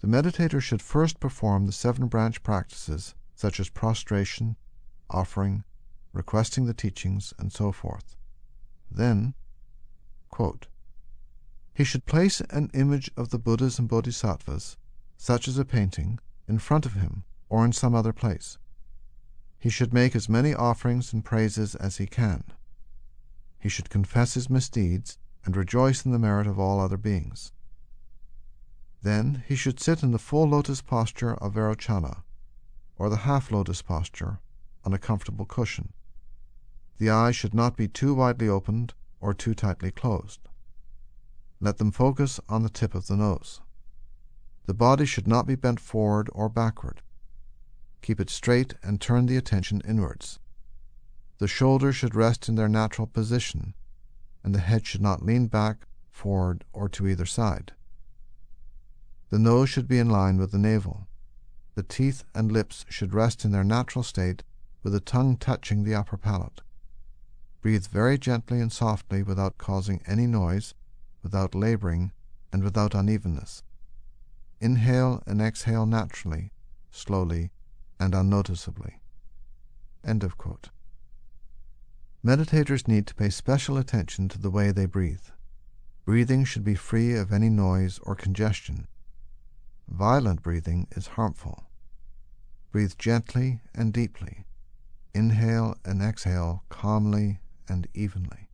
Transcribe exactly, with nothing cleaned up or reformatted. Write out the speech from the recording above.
The meditator should first perform the seven branch practices, such as prostration, offering, requesting the teachings, and so forth. Then, quote, he should place an image of the Buddhas and Bodhisattvas, such as a painting, in front of him or in some other place. He should make as many offerings and praises as he can. He should confess his misdeeds and rejoice in the merit of all other beings. Then he should sit in the full lotus posture of Vairochana, or the half lotus posture, on a comfortable cushion. The eyes should not be too widely opened or too tightly closed. Let them focus on the tip of the nose. The body should not be bent forward or backward. Keep it straight and turn the attention inwards. The shoulders should rest in their natural position, and the head should not lean back, forward, or to either side. The nose should be in line with the navel. The teeth and lips should rest in their natural state, with the tongue touching the upper palate. Breathe very gently and softly without causing any noise, without laboring, and without unevenness. Inhale and exhale naturally, slowly, and unnoticeably. End of quote. Meditators need to pay special attention to the way they breathe. Breathing should be free of any noise or congestion. Violent breathing is harmful. Breathe gently and deeply. Inhale and exhale calmly and evenly.